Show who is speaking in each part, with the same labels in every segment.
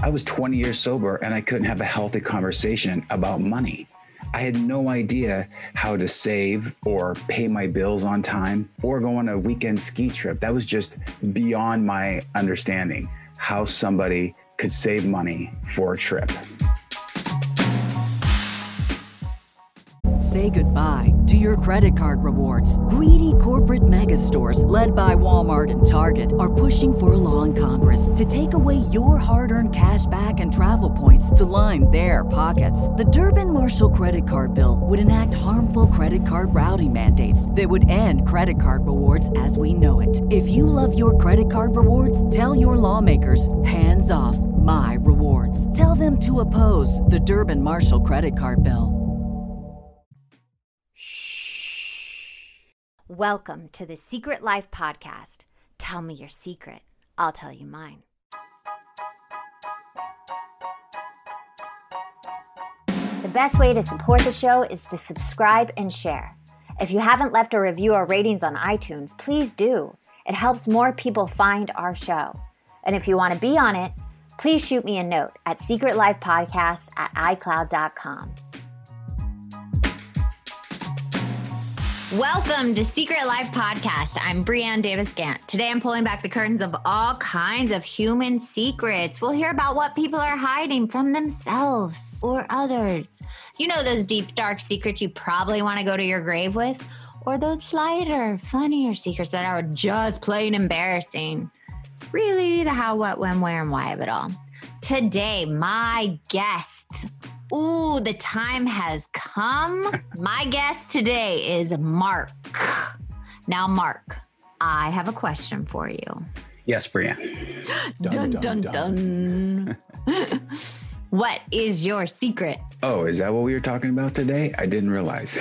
Speaker 1: I was 20 years sober and I couldn't have a healthy conversation about money. I had no idea how to save or pay my bills on time or go on a weekend ski trip. That was just beyond my understanding, how somebody could save money for a trip.
Speaker 2: Say goodbye to your credit card rewards. Greedy corporate mega stores, led by Walmart and Target, are pushing for a law in Congress to take away your hard-earned cash back and travel points to line their pockets. The Durbin-Marshall credit card bill would enact harmful credit card routing mandates that would end credit card rewards as we know it. If you love your credit card rewards, tell your lawmakers, hands off my rewards. Tell them to oppose the Durbin-Marshall credit card bill.
Speaker 3: Welcome to the Secret Life Podcast. Tell me your secret. I'll tell you mine. The best way to support the show is to subscribe and share. If you haven't left a review or ratings on iTunes, please do. It helps more people find our show. And if you want to be on it, please shoot me a note at secretlifepodcast@icloud.com. Welcome to Secret Life Podcast. I'm Brianne Davis-Gant. Today I'm pulling back the curtains of all kinds of human secrets. We'll hear about what people are hiding from themselves or others. You know those deep, dark secrets you probably want to go to your grave with? Or those lighter, funnier secrets that are just plain embarrassing. Really, the how, what, when, where, and why of it all. Today, my guest... Ooh, the time has come. My guest today is Mark. Now, Mark, I have a question for you.
Speaker 1: Yes, Brianne.
Speaker 3: Dun, dun, dun. What is your secret?
Speaker 1: Oh, is that what we were talking about today? I didn't realize.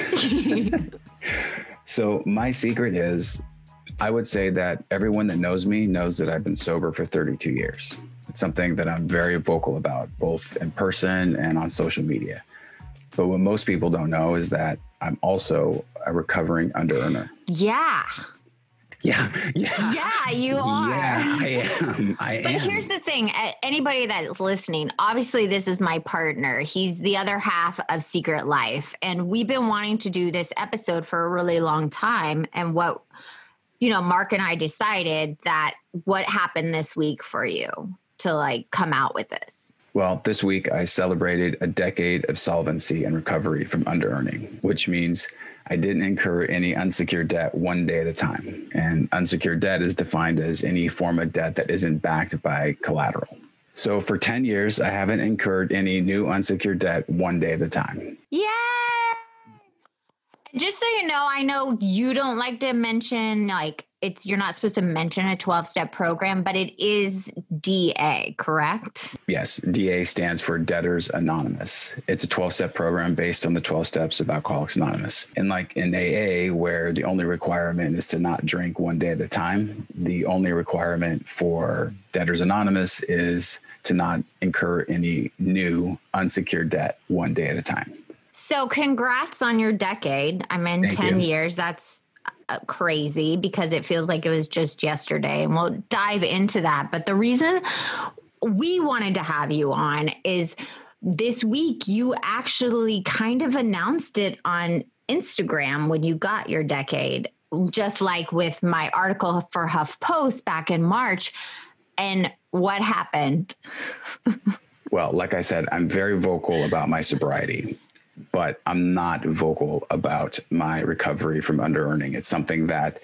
Speaker 1: So my secret is, I would say that everyone that knows me knows that I've been sober for 32 years. It's something that I'm very vocal about, both in person and on social media. But what most people don't know is that I'm also a recovering under-earner.
Speaker 3: Yeah.
Speaker 1: Yeah, you are.
Speaker 3: Yeah,
Speaker 1: I am.
Speaker 3: But here's the thing. Anybody that's listening, obviously this is my partner. He's the other half of Secret Life. And we've been wanting to do this episode for a really long time. And Mark and I decided that what happened this week for you to come out with this?
Speaker 1: Well, this week I celebrated a decade of solvency and recovery from under-earning, which means I didn't incur any unsecured debt one day at a time. And unsecured debt is defined as any form of debt that isn't backed by collateral. So for 10 years, I haven't incurred any new unsecured debt one day at a time.
Speaker 3: Yeah. Just so you know, I know you don't like to mention, you're not supposed to mention a 12-step program, but it is DA, correct?
Speaker 1: Yes, DA stands for Debtors Anonymous. It's a 12-step program based on the 12 steps of Alcoholics Anonymous. And like in AA, where the only requirement is to not drink one day at a time, the only requirement for Debtors Anonymous is to not incur any new unsecured debt one day at a time.
Speaker 3: So congrats on your decade. I mean,
Speaker 1: Thank
Speaker 3: 10
Speaker 1: you.
Speaker 3: years, that's crazy because it feels like it was just yesterday. And we'll dive into that. But the reason we wanted to have you on is this week you actually kind of announced it on Instagram when you got your decade, just like with my article for HuffPost back in March. And what happened?
Speaker 1: Well, like I said, I'm very vocal about my sobriety, but I'm not vocal about my recovery from under-earning. It's something that,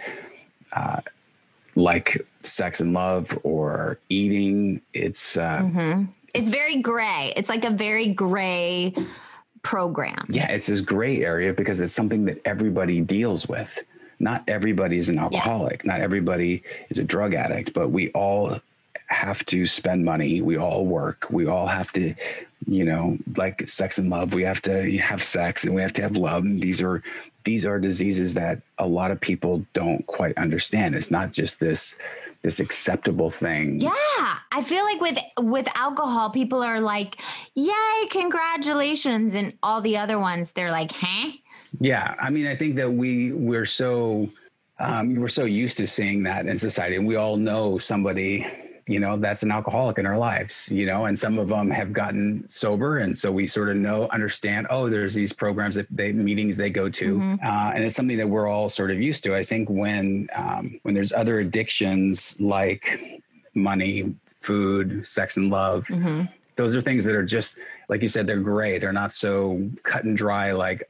Speaker 1: like sex and love or eating, it's
Speaker 3: very gray. It's like a very gray program.
Speaker 1: Yeah, it's this gray area because it's something that everybody deals with. Not everybody is an alcoholic. Yeah. Not everybody is a drug addict, but we all have to spend money. We all work. We all have to, like sex and love, we have to have sex and we have to have love. And these are diseases that a lot of people don't quite understand. It's not just this acceptable thing.
Speaker 3: Yeah. I feel like with alcohol, people are like, yay, congratulations. And all the other ones, they're like, huh?
Speaker 1: Yeah. I mean, I think that we're so used to seeing that in society, and we all know somebody that's an alcoholic in our lives, and some of them have gotten sober. And so we sort of understand, there's these programs meetings they go to. And it's something that we're all sort of used to. I think when there's other addictions like money, food, sex and love, those are things that are just, like you said, they're gray. They're not so cut and dry, like,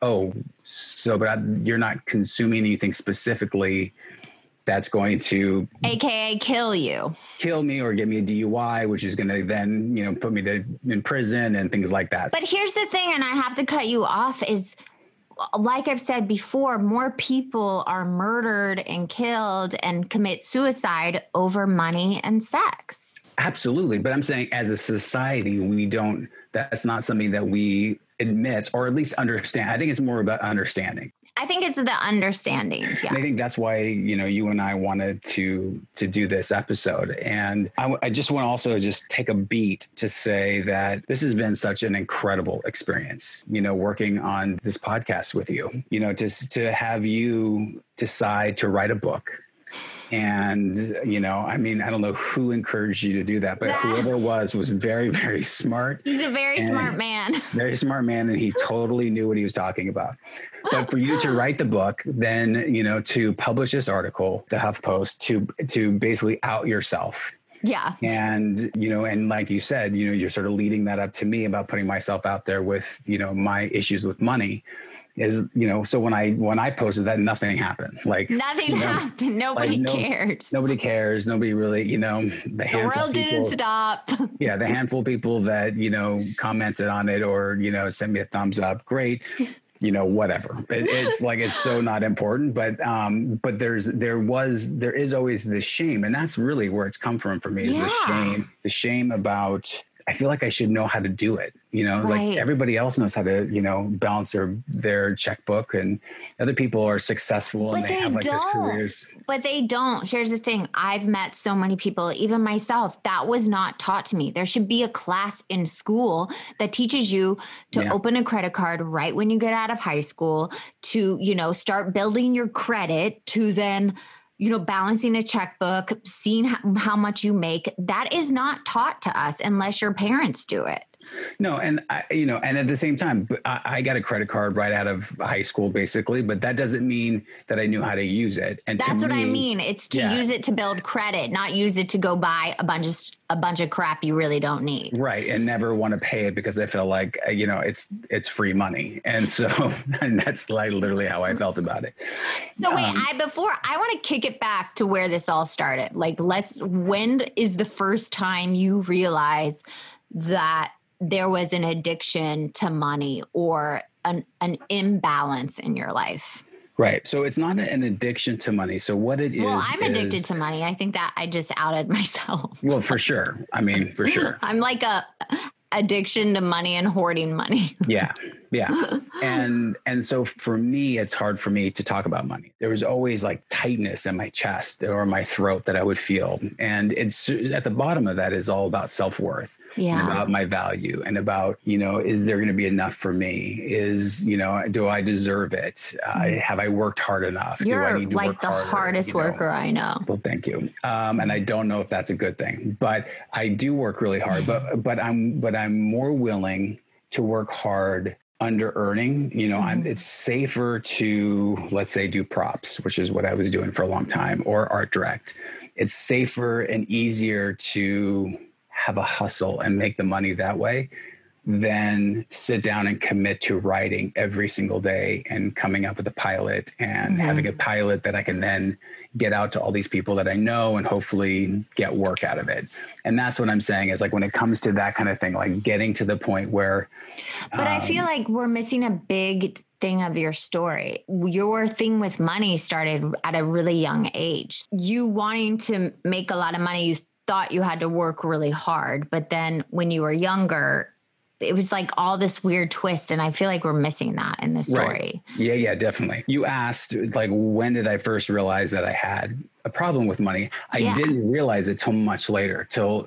Speaker 1: you're not consuming anything specifically that's going to
Speaker 3: AKA kill me
Speaker 1: or get me a DUI, which is going to then, put me in prison and things like that.
Speaker 3: But here's the thing, and I have to cut you off, is like I've said before, more people are murdered and killed and commit suicide over money and sex.
Speaker 1: Absolutely. But I'm saying as a society, that's not something that we admit or at least understand. I think it's more about understanding.
Speaker 3: I think it's the understanding. Yeah.
Speaker 1: And I think that's why, you and I wanted to do this episode. And I just want to also just take a beat to say that this has been such an incredible experience, working on this podcast with you, to have you decide to write a book. And, I don't know who encouraged you to do that, but whoever was very, very smart.
Speaker 3: He's a very smart man.
Speaker 1: Very smart man. And he totally knew what he was talking about. But for you to write the book, then, to publish this article, the HuffPost, to basically out yourself.
Speaker 3: Yeah.
Speaker 1: And, and like you said, you're sort of leading that up to me about putting myself out there with, my issues with money. Is, so when I posted that, nothing happened. Like
Speaker 3: nothing happened. Nobody cares.
Speaker 1: Nobody cares. Nobody really, the
Speaker 3: world didn't stop.
Speaker 1: Yeah. The handful of people that, commented on it or, sent me a thumbs up. Great. Whatever. It's like, it's so not important, but there is always this shame. And that's really where it's come from for me is the shame about, I feel like I should know how to do it.
Speaker 3: Right.
Speaker 1: Like everybody else knows how to, balance their checkbook, and other people are successful and they have like this careers.
Speaker 3: But they don't. Here's the thing. I've met so many people, even myself, that was not taught to me. There should be a class in school that teaches you to open a credit card right when you get out of high school, to, start building your credit, to then balancing a checkbook, seeing how much you make. That is not taught to us unless your parents do it.
Speaker 1: No. And and at the same time, I got a credit card right out of high school, basically, but that doesn't mean that I knew how to use it. And
Speaker 3: that's what I mean. It's to use it to build credit, not use it to go buy a bunch of crap you really don't need. Right.
Speaker 1: And never want to pay it because I feel like, it's free money. And so, and that's like literally how I felt about it.
Speaker 3: So wait, I want to kick it back to where this all started. Like, when is the first time you realized that there was an addiction to money or an imbalance in your life?
Speaker 1: Right. So it's not an addiction to money. So what it is.
Speaker 3: Well, I'm addicted to money. I think that I just outed myself.
Speaker 1: Well, for sure. I mean, for sure.
Speaker 3: I'm like a addiction to money and hoarding money.
Speaker 1: Yeah. Yeah. And so for me, it's hard for me to talk about money. There was always like tightness in my chest or my throat that I would feel. And it's at the bottom of that is all about self-worth.
Speaker 3: Yeah.
Speaker 1: And about my value and about, is there going to be enough for me? Do I deserve it? Have I worked hard enough?
Speaker 3: You're
Speaker 1: do I need to
Speaker 3: like
Speaker 1: work
Speaker 3: the
Speaker 1: harder?
Speaker 3: hardest worker I know.
Speaker 1: Well, thank you. And I don't know if that's a good thing, but I do work really hard, but I'm more willing to work hard under earning. It's safer to, let's say, do props, which is what I was doing for a long time, or art direct. It's safer and easier to have a hustle and make the money that way than sit down and commit to writing every single day and coming up with a pilot and having a pilot that I can then get out to all these people that I know and hopefully get work out of it. And that's what I'm saying is like, when it comes to that kind of thing, like getting to the point where.
Speaker 3: But I feel like we're missing a big thing of your story. Your thing with money started at a really young age. You wanting to make a lot of money, you thought you had to work really hard. But then when you were younger, it was like all this weird twist. And I feel like we're missing that in this story.
Speaker 1: Right. Yeah, definitely. You asked, like, when did I first realize that I had a problem with money? I didn't realize it till much later, till,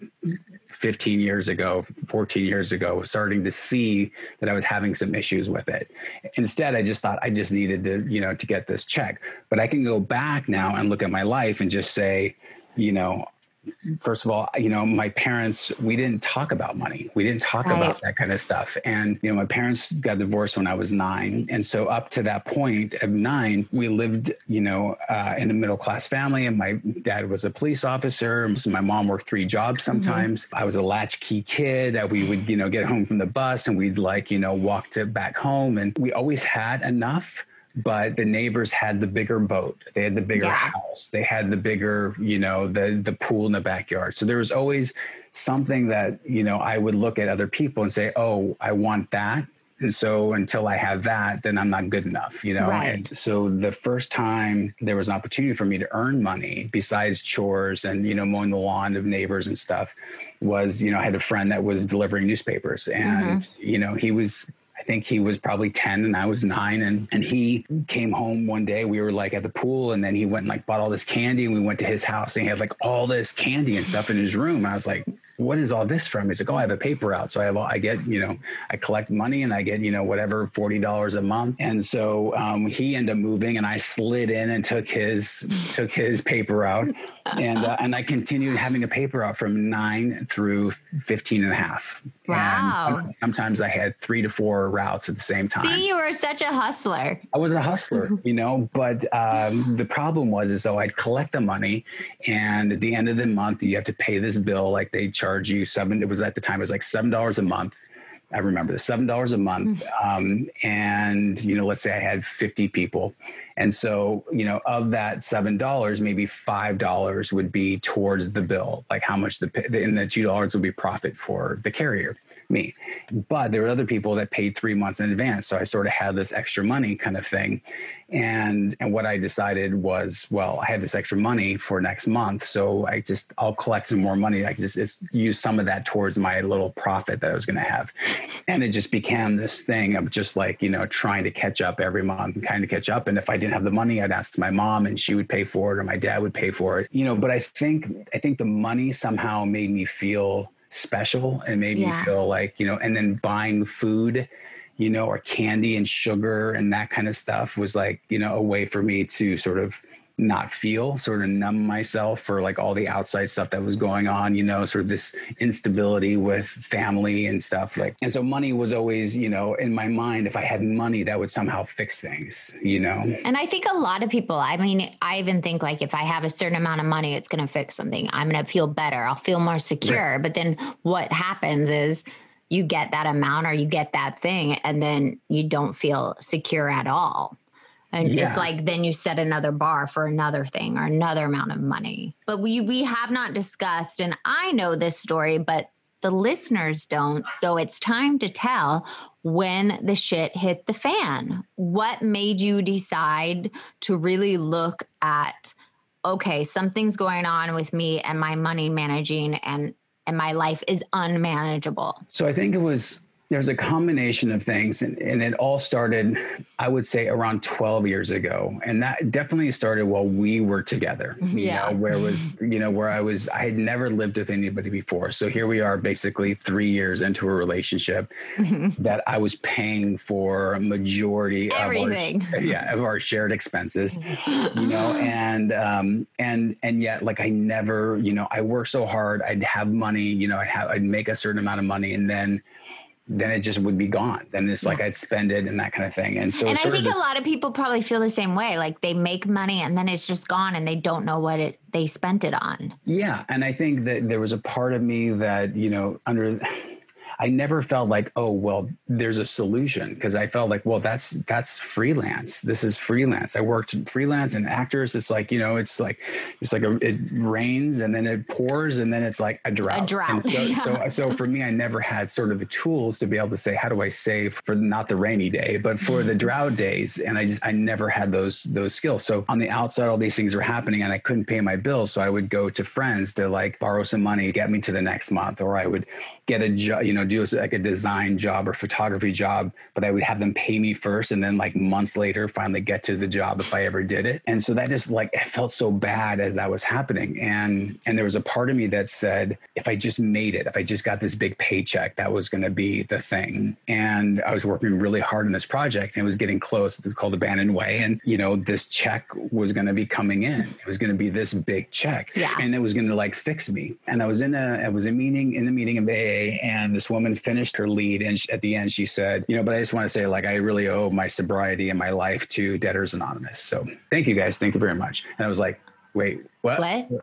Speaker 1: 15 years ago, 14 years ago, starting to see that I was having some issues with it. Instead, I just thought I just needed to, to get this check. But I can go back now and look at my life and just say, first of all, my parents, we didn't talk about money. We didn't talk about that kind of stuff. And, my parents got divorced when I was 9. And so up to that point of 9, we lived, in a middle-class family, and my dad was a police officer. So my mom worked 3 jobs sometimes. I was a latchkey kid. We would, get home from the bus and we'd walk back home, and we always had enough. But the neighbors had the bigger boat. They had the bigger house. They had the bigger, the pool in the backyard. So there was always something that, I would look at other people and say, oh, I want that. And so until I have that, then I'm not good enough,
Speaker 3: Right.
Speaker 1: And so the first time there was an opportunity for me to earn money besides chores and, mowing the lawn of neighbors and stuff was, I had a friend that was delivering newspapers, and, I think he was probably 10 and I was 9. And he came home one day, we were at the pool, and then he went and bought all this candy, and we went to his house and he had all this candy and stuff in his room. I was like, what is all this from? He's like, oh, I have a paper out. So I get, I collect money and I get, whatever, $40 a month. And so he ended up moving, and I slid in and took his paper out. And I continued having a paper out from 9 through 15 and a half.
Speaker 3: Wow.
Speaker 1: And sometimes I had 3 to 4 routes at the same time.
Speaker 3: See, you were such a hustler.
Speaker 1: I was a hustler, but the problem was so I'd collect the money, and at the end of the month, you have to pay this bill. They charge you it was at the time, it was $7 a month. I remember this, $7 a month. And, let's say I had 50 people. And so, of that $7, maybe $5 would be towards the bill, how much and the $2 would be profit for the carrier, me. But there were other people that paid 3 months in advance. So I sort of had this extra money kind of thing. And what I decided was, well, I had this extra money for next month. So I'll collect some more money. I just use some of that towards my little profit that I was going to have. And it just became this thing of just trying to catch up every month and kind of catch up. And if I didn't have the money, I'd ask my mom and she would pay for it, or my dad would pay for it, but I think the money somehow made me feel special and made me feel and then buying food, or candy and sugar and that kind of stuff was a way for me to sort of not feel, sort of numb myself for all the outside stuff that was going on, sort of this instability with family and stuff and so money was always, in my mind, if I had money, that would somehow fix things,
Speaker 3: And I think a lot of people, I even think if I have a certain amount of money, it's going to fix something. I'm going to feel better. I'll feel more secure. Right. But then what happens is you get that amount or you get that thing, and then you don't feel secure at all. And it's then you set another bar for another thing or another amount of money. But we have not discussed, and I know this story, but the listeners don't. So it's time to tell when the shit hit the fan. What made you decide to really look at, okay, something's going on with me and my money managing, and my life is unmanageable?
Speaker 1: So I think there's a combination of things, and it all started, I would say, around 12 years ago. And that definitely started while we were together, where I had never lived with anybody before. So here we are basically 3 years into a relationship that I was paying for a majority of our shared expenses, and yet I never, I worked so hard, I'd have money, I'd make a certain amount of money, and then it just would be gone. Then it's I'd spend it and that kind of thing. And so,
Speaker 3: and I think a lot of people probably feel the same way. They make money and then it's just gone and they don't know what they spent it on. Yeah.
Speaker 1: And I think that there was a part of me that, I never felt oh, well, there's a solution, because I felt well, that's freelance. This is freelance. I worked freelance and actors. It's it rains and then it pours and then it's a drought. And so for me, I never had sort of the tools to be able to say, how do I save for not the rainy day, but for the drought days? And I never had those skills. So on the outside, all these things were happening and I couldn't pay my bills. So I would go to friends to borrow some money, get me to the next month, or I would get a job, do like a design job or photography job, but I would have them pay me first and then like months later finally get to the job if I ever did it. And so that just like, it felt so bad as that was happening. And there was a part of me that said, if I just made it, if I just got this big paycheck, that was going to be the thing. And I was working really hard on this project and it was getting close. It's called Abandoned Way. And, you know, this check was going to be coming in. It was going to be this big check.
Speaker 3: Yeah.
Speaker 1: And it was going to like fix me. And I was in the meeting of AA, and this woman finished her lead. And at the end, she said, you know, but I just want to say, like, I really owe my sobriety and my life to Debtors Anonymous. So thank you guys. Thank you very much. And I was like, wait, what?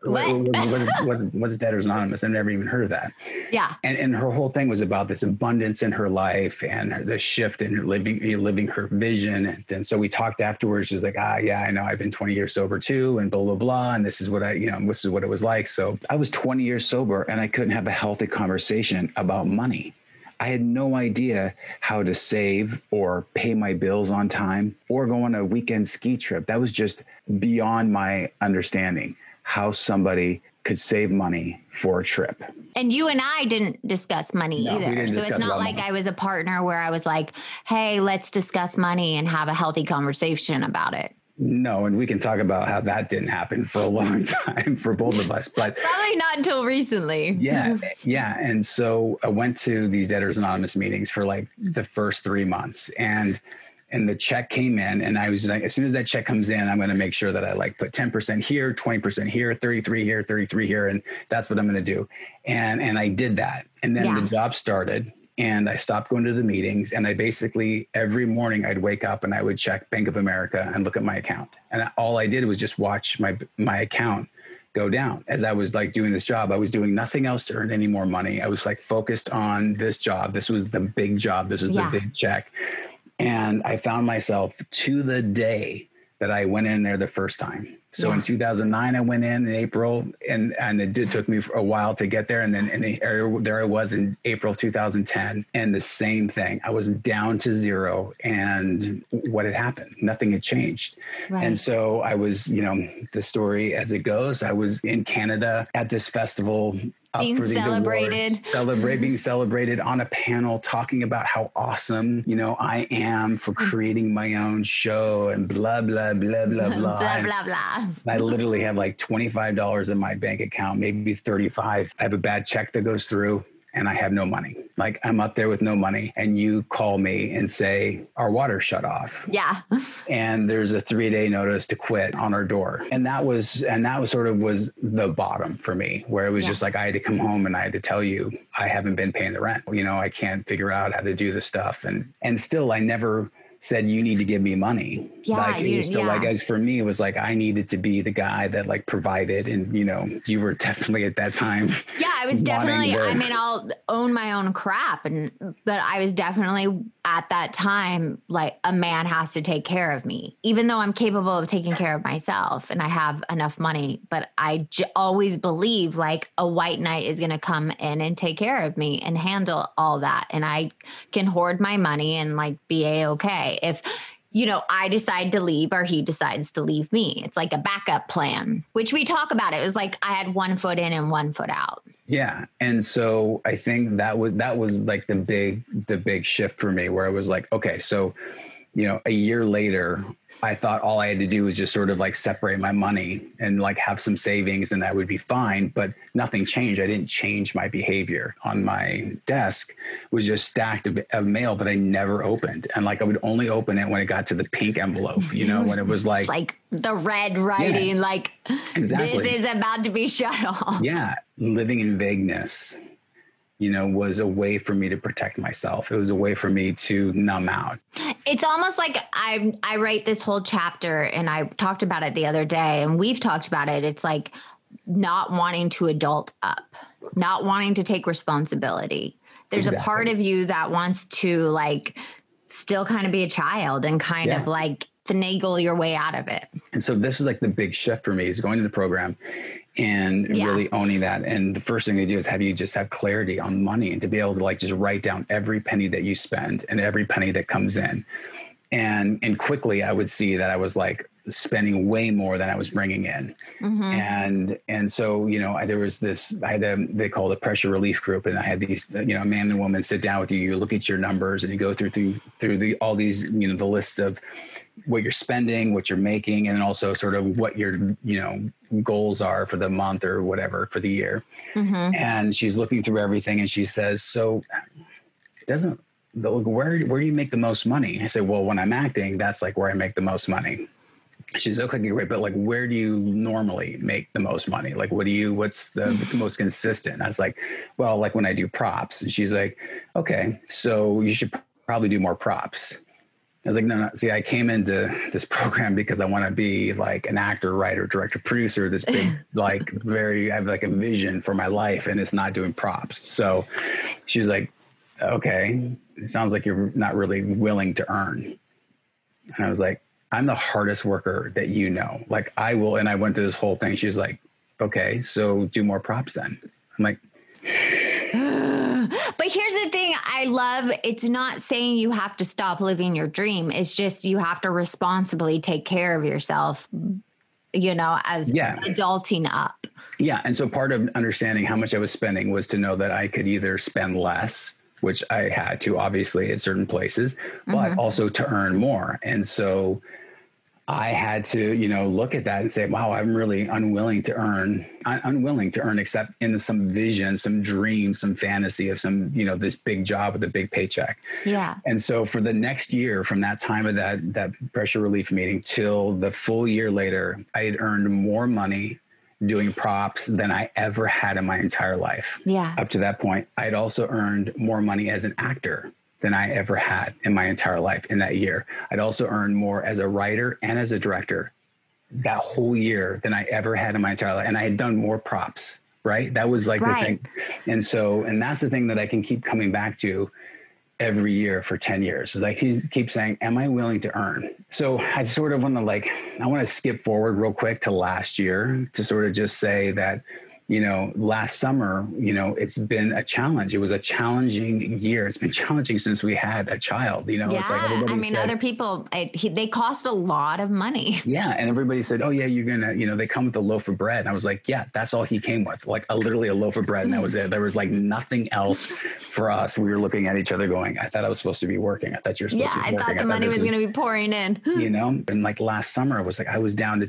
Speaker 1: What's Debtors Anonymous? I've never even heard of that.
Speaker 3: Yeah.
Speaker 1: And her whole thing was about this abundance in her life and the shift in her living her vision. And so we talked afterwards. She's like, yeah, I know I've been 20 years sober too, and blah, blah, blah. And this is what this is what it was like. So I was 20 years sober and I couldn't have a healthy conversation about money. I had no idea how to save or pay my bills on time or go on a weekend ski trip. That was just beyond my understanding, how somebody could save money for a trip.
Speaker 3: And you and I didn't discuss money either. So it's not like I was a partner where I was like, hey, let's discuss money and have a healthy conversation about it.
Speaker 1: No, and we can talk about how that didn't happen for a long time for both of us, but
Speaker 3: probably not until recently.
Speaker 1: Yeah. And so I went to these Debtors Anonymous meetings for like the first 3 months, and the check came in, and I was like, as soon as that check comes in, I'm going to make sure that I like put 10% here, 20% here, 33 here, 33 here, and that's what I'm going to do. And I did that, and then the job started. And I stopped going to the meetings, and I basically every morning I'd wake up and I would check Bank of America and look at my account. And all I did was just watch my account go down. As I was like doing this job, I was doing nothing else to earn any more money. I was like focused on this job. This was the big job. This was the big check. And I found myself to the day that I went in there the first time. So in 2009, I went in April, and it took me a while to get there. And then there I was in April 2010, and the same thing. I was down to zero, and what had happened? Nothing had changed. Right. And so I was, the story as it goes, I was in Canada at this festival,
Speaker 3: being
Speaker 1: for these
Speaker 3: celebrated,
Speaker 1: being celebrated on a panel, talking about how awesome, I am for creating my own show and blah, blah, blah, blah, blah.
Speaker 3: blah, blah, blah.
Speaker 1: I literally have like $25 in my bank account, maybe 35. I have a bad check that goes through, and I have no money. Like, I'm up there with no money, and you call me and say, our water shut off.
Speaker 3: Yeah.
Speaker 1: And there's a 3-day notice to quit on our door. And that was sort of was the bottom for me, where it was just like, I had to come home and I had to tell you, I haven't been paying the rent. I can't figure out how to do this stuff. And still, I never said, you need to give me money.
Speaker 3: Yeah,
Speaker 1: like, it was still like, as for me, it was like, I needed to be the guy that like provided. And, you were definitely at that time.
Speaker 3: Yeah, I was definitely, I'll own my own crap. But I was definitely at that time, like, a man has to take care of me, even though I'm capable of taking care of myself and I have enough money. But I always believe like a white knight is going to come in and take care of me and handle all that. And I can hoard my money and like be A-okay. If, I decide to leave or he decides to leave me, it's like a backup plan, which we talk about. It was like I had 1 foot in and 1 foot out.
Speaker 1: Yeah. And so I think that was like the big shift for me, where I was like, okay, so, a year later, I thought all I had to do was just sort of like separate my money and like have some savings, and that would be fine. But nothing changed. I didn't change my behavior. On my desk was just stacked of mail that I never opened. And like, I would only open it when it got to the pink envelope, when it was like,
Speaker 3: it's like the red writing, like,
Speaker 1: exactly.
Speaker 3: This is about to be shut off.
Speaker 1: Yeah. Living in vagueness, was a way for me to protect myself. It was a way for me to numb out.
Speaker 3: It's almost like I write this whole chapter, and I talked about it the other day, and we've talked about it. It's like not wanting to adult up, not wanting to take responsibility. There's a part of you that wants to like still kind of be a child and kind of like finagle your way out of it. And
Speaker 1: so this is like the big shift for me, is going to the program and really owning that. And the first thing they do is have you just have clarity on money, and to be able to like just write down every penny that you spend and every penny that comes in. And quickly I would see that I was like spending way more than I was bringing in. And so, there was this, they call it a pressure relief group. And I had these, a man and woman sit down with you, you look at your numbers and you go through all these, the list of what you're spending, what you're making, and then also sort of what your, goals are for the month or whatever for the year. And she's looking through everything and she says, so where do you make the most money? I said, well, when I'm acting, that's like where I make the most money. She's okay, great. But like, where do you normally make the most money? Like, what's the most consistent? I was like, well, like when I do props. And she's like, okay, so you should probably do more props. I was like, no, see, I came into this program because I want to be like an actor, writer, director, producer, this big, I have like a vision for my life, and it's not doing props. So she's like, okay, it sounds like you're not really willing to earn. And I was like, I'm the hardest worker that you know. Like I will. And I went through this whole thing. She was like, okay, so do more props then. I'm like,
Speaker 3: but here's the thing I love. It's not saying you have to stop living your dream. It's just, you have to responsibly take care of yourself, as adulting up.
Speaker 1: Yeah. And so part of understanding how much I was spending was to know that I could either spend less, which I had to obviously at certain places, but also to earn more. And so I had to, look at that and say, wow, I'm really unwilling to earn except in some vision, some dream, some fantasy of some, this big job with a big paycheck.
Speaker 3: Yeah.
Speaker 1: And so for the next year, from that time of that pressure relief meeting till the full year later, I had earned more money doing props than I ever had in my entire life.
Speaker 3: Yeah.
Speaker 1: Up to that point, I'd also earned more money as an actor than I ever had in my entire life in that year. I'd also earned more as a writer and as a director that whole year than I ever had in my entire life. And I had done more props, right? That was like the thing. And that's the thing that I can keep coming back to every year for 10 years. Is I keep saying, am I willing to earn? So I sort of want to skip forward real quick to last year to sort of just say that, last summer, it's been a challenge. It was a challenging year. It's been challenging since we had a child, It's like everybody said,
Speaker 3: other people, they cost a lot of money.
Speaker 1: Yeah. And everybody said, oh yeah, you're going to, they come with a loaf of bread. And I was like, yeah, that's all he came with, like literally a loaf of bread. And that was it. There was like nothing else for us. We were looking at each other going, I thought I was supposed to be working. I thought you were supposed to be working.
Speaker 3: I thought the money was going to be pouring in,
Speaker 1: and like last summer, I was down to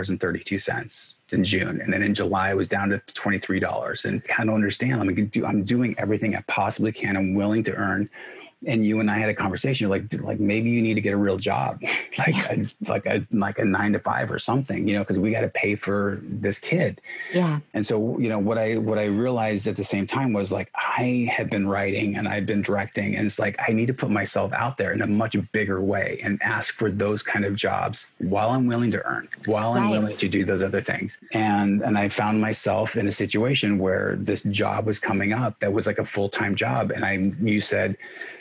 Speaker 1: $2.32 in June. And then in July, I was down to $23. And I don't understand. I'm doing everything I possibly can. I'm willing to earn. And you and I had a conversation like maybe you need to get a real job, like a 9-to-5 or something, because we got to pay for this kid.
Speaker 3: Yeah.
Speaker 1: And so, what I realized at the same time was like, I had been writing and I'd been directing, and it's like, I need to put myself out there in a much bigger way and ask for those kind of jobs while I'm willing to earn, while I'm willing to do those other things. And I found myself in a situation where this job was coming up that was like a full-time job. And you said,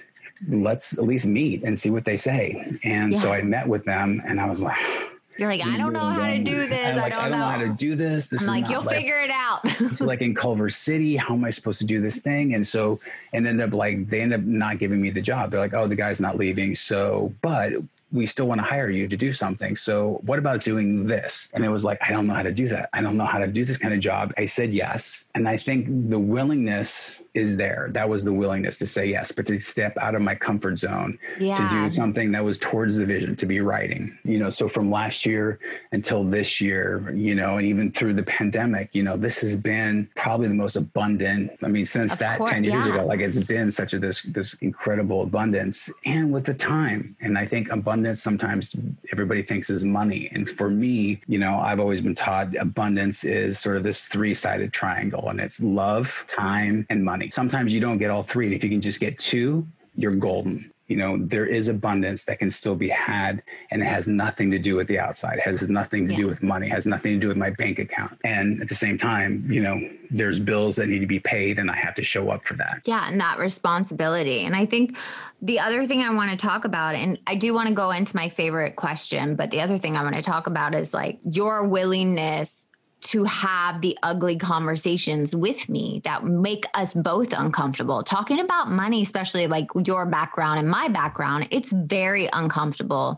Speaker 1: let's at least meet and see what they say. And so I met with them and I was like,
Speaker 3: you're like, I don't know how to do this.
Speaker 1: I don't know how to do this.
Speaker 3: I'm like, you'll figure it out.
Speaker 1: It's like in Culver City. How am I supposed to do this thing? And so, they end up not giving me the job. They're like, oh, the guy's not leaving. So, but we still want to hire you to do something. So what about doing this? And it was like, I don't know how to do that. I don't know how to do this kind of job. I said yes. And I think the willingness is there. That was the willingness to say yes, but to step out of my comfort zone, to do something that was towards the vision, to be writing, so from last year until this year, and even through the pandemic, this has been probably the most abundant. I mean, since 10 years ago, like it's been such this incredible abundance, and with the time. And I think abundance sometimes everybody thinks is money. And for me, I've always been taught abundance is sort of this 3-sided triangle, and it's love, time, and money. Sometimes you don't get all 3. And if you can just get 2, you're golden. There is abundance that can still be had, and it has nothing to do with the outside. It has nothing to do with money. It has nothing to do with my bank account. And at the same time, there's bills that need to be paid, and I have to show up for that.
Speaker 3: Yeah. And that responsibility. And I think the other thing I want to talk about, and I do want to go into my favorite question, but the other thing I want to talk about is like your willingness to have the ugly conversations with me that make us both uncomfortable. Talking about money, especially like your background and my background, it's very uncomfortable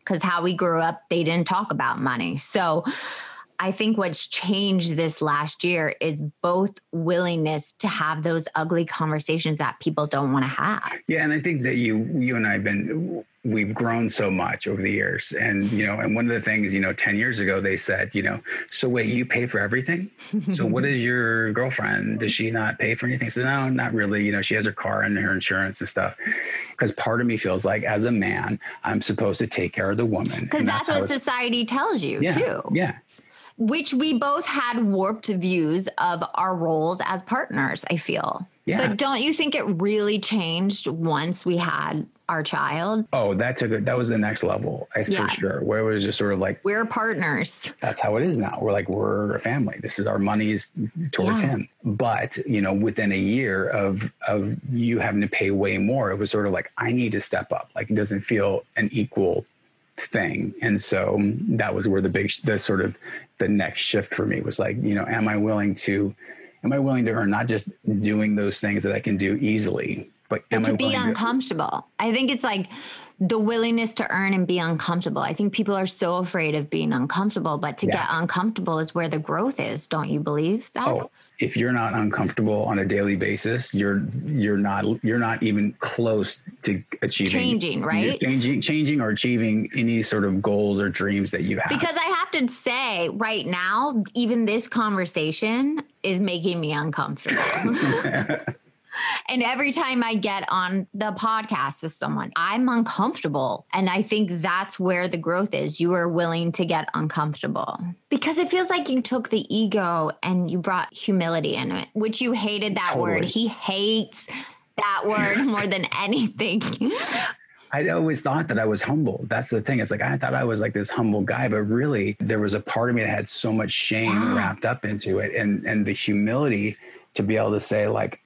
Speaker 3: because how we grew up, they didn't talk about money. So I think what's changed this last year is both willingness to have those ugly conversations that people don't want to have.
Speaker 1: Yeah. And I think that you and I we've grown so much over the years. And, and one of the things, 10 years ago, they said, so wait, you pay for everything? So what is your girlfriend? Does she not pay for anything? I said, no, not really. She has her car and her insurance and stuff. Because part of me feels like as a man, I'm supposed to take care of the woman.
Speaker 3: Because that's what society tells you too.
Speaker 1: Yeah.
Speaker 3: Which we both had warped views of our roles as partners, I feel.
Speaker 1: Yeah.
Speaker 3: But don't you think it really changed once we had our child?
Speaker 1: Oh, that was the next level, for sure. Where it was just sort of like,
Speaker 3: we're partners. That's
Speaker 1: how it is now. We're a family. This is our money's towards him. But, within a year of you having to pay way more, it was sort of like, I need to step up. Like, it doesn't feel an equal thing. And so that was where the next shift for me was like, am I willing to earn, not just doing those things that I can do easily, but
Speaker 3: to be uncomfortable. I think it's like the willingness to earn and be uncomfortable. I think people are so afraid of being uncomfortable, but to get uncomfortable is where the growth is. Don't you believe that?
Speaker 1: Oh, if you're not uncomfortable on a daily basis, you're not even close to changing or achieving any sort of goals or dreams that you have.
Speaker 3: Because I have to say right now, even this conversation is making me uncomfortable. And every time I get on the podcast with someone, I'm uncomfortable. And I think that's where the growth is. You are willing to get uncomfortable because it feels like you took the ego and you brought humility in it, which you hated that word. He hates that word more than anything.
Speaker 1: I always thought that I was humble. That's the thing. It's like, I thought I was like this humble guy, but really there was a part of me that had so much shame wrapped up into it. And the humility to be able to say like,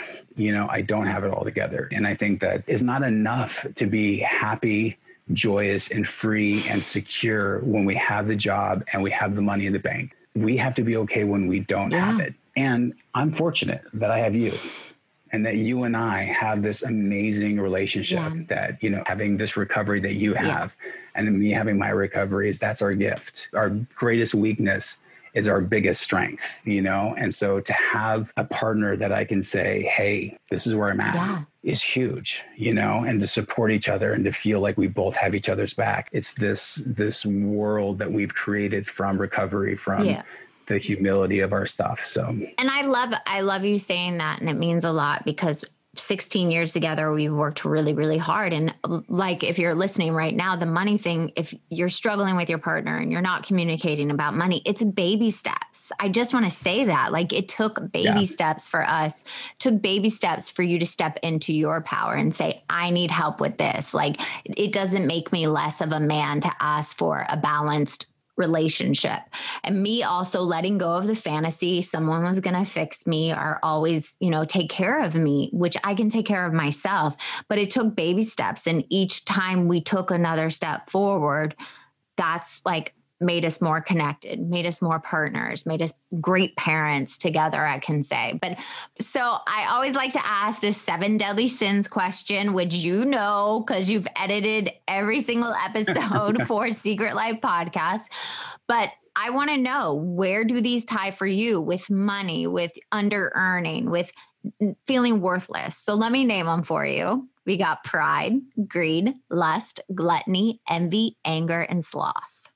Speaker 1: I don't have it all together. And I think that is not enough to be happy, joyous, and free and secure when we have the job and we have the money in the bank. We have to be okay when we don't have it. And I'm fortunate that I have you and that you and I have this amazing relationship that, having this recovery that you have and me having my recovery that's our gift. Our greatest weakness is our biggest strength, And so to have a partner that I can say, hey, this is where I'm at is huge, and to support each other and to feel like we both have each other's back. It's this world that we've created from recovery, from the humility of our stuff. So,
Speaker 3: and I love you saying that. And it means a lot because 16 years together, we worked really, really hard. And like, if you're listening right now, the money thing, if you're struggling with your partner and you're not communicating about money, it's baby steps. I just want to say that, like, it took baby steps for us, took baby steps for you to step into your power and say, I need help with this. Like, it doesn't make me less of a man to ask for a balanced relationship. And me also letting go of the fantasy someone was going to fix me or always, take care of me, which I can take care of myself. But it took baby steps. And each time we took another step forward, that's like made us more connected, made us more partners, made us great parents together, I can say. But so I always like to ask this 7 deadly sins question, which because you've edited every single episode for Secret Life Podcast. But I want to know, where do these tie for you with money, with under earning, with feeling worthless? So let me name them for you. We got pride, greed, lust, gluttony, envy, anger, and sloth.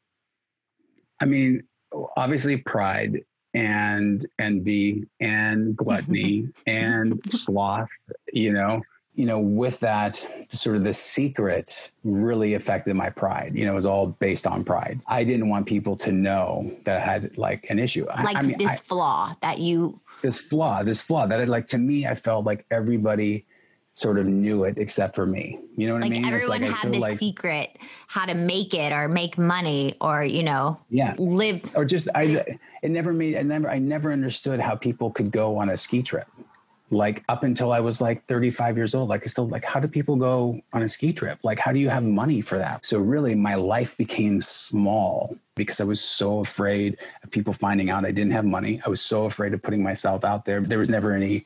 Speaker 1: I mean, obviously pride and envy and gluttony and sloth, with that sort of the secret really affected my pride. It was all based on pride. I didn't want people to know that I had like an issue. This flaw that to me, I felt like everybody sort of knew it except for me. You know what I mean?
Speaker 3: Everyone had this secret, how to make it or make money or, live.
Speaker 1: Or just, I never understood how people could go on a ski trip. Like up until I was like 35 years old, how do people go on a ski trip? Like, how do you have money for that? So really my life became small because I was so afraid of people finding out I didn't have money. I was so afraid of putting myself out there. There was never any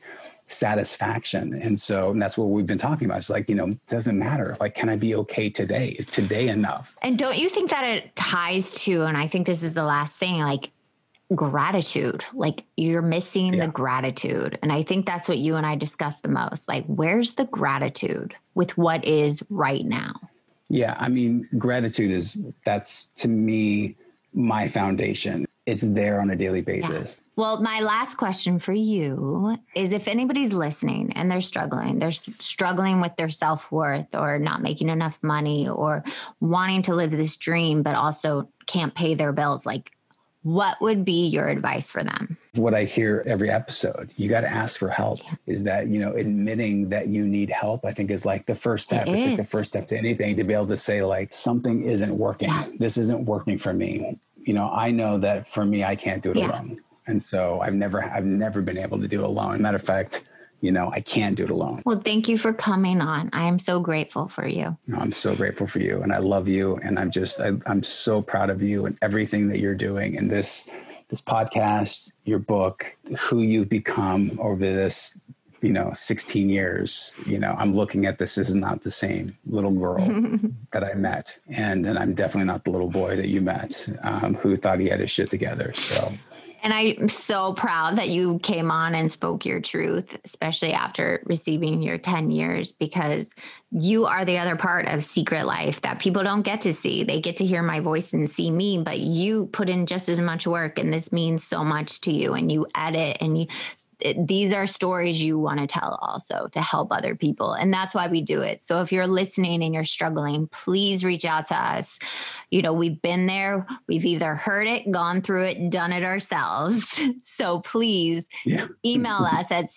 Speaker 1: satisfaction. And that's what we've been talking about. It's like, it doesn't matter. Like, can I be okay today? Is today enough?
Speaker 3: And don't you think that it ties to, and I think this is the last thing, like gratitude, like you're missing the gratitude. And I think that's what you and I discuss the most. Like, where's the gratitude with what is right now?
Speaker 1: Yeah. I mean, gratitude that's to me, my foundation. It's there on a daily basis.
Speaker 3: Yeah. Well, my last question for you is, if anybody's listening and they're struggling with their self-worth, or not making enough money, or wanting to live this dream, but also can't pay their bills, like, what would be your advice for them?
Speaker 1: What I hear every episode, you got to ask for help. Is that, admitting that you need help, I think is like the first step. It's like the first step to anything, to be able to say, like, something isn't working. Yeah. This isn't working for me. I know that for me, I can't do it alone. And so I've never been able to do it alone. Matter of fact, I can't do it alone.
Speaker 3: Well, thank you for coming on. I am so grateful for you.
Speaker 1: I'm so grateful for you, and I love you. And I'm so proud of you and everything that you're doing in this podcast, your book, who you've become over this, 16 years. I'm looking at this as not the same little girl that I met. And I'm definitely not the little boy that you met, who thought he had his shit together. So.
Speaker 3: And I'm so proud that you came on and spoke your truth, especially after receiving your 10 years, because you are the other part of Secret Life that people don't get to see. They get to hear my voice and see me, but you put in just as much work, and this means so much to you, and you edit, and these are stories you want to tell also to help other people. And that's why we do it. So if you're listening and you're struggling, please reach out to us. We've been there. We've either heard it, gone through it, done it ourselves. So please email us at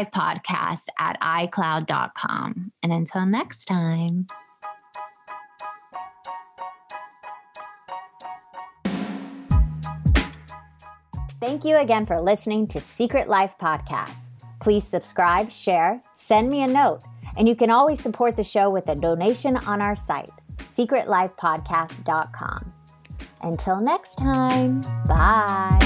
Speaker 3: secretlifepodcast@icloud.com. And until next time. Thank you again for listening to Secret Life Podcast. Please subscribe, share, send me a note, and you can always support the show with a donation on our site, secretlifepodcast.com. Until next time, bye.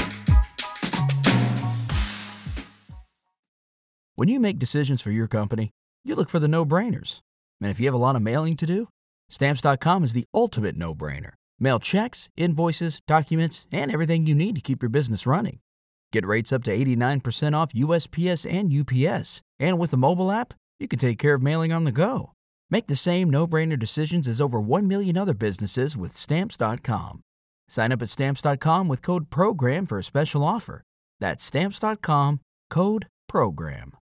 Speaker 4: When you make decisions for your company, you look for the no-brainers. And if you have a lot of mailing to do, Stamps.com is the ultimate no-brainer. Mail checks, invoices, documents, and everything you need to keep your business running. Get rates up to 89% off USPS and UPS. And with the mobile app, you can take care of mailing on the go. Make the same no-brainer decisions as over 1 million other businesses with Stamps.com. Sign up at Stamps.com with code PROGRAM for a special offer. That's Stamps.com, code PROGRAM.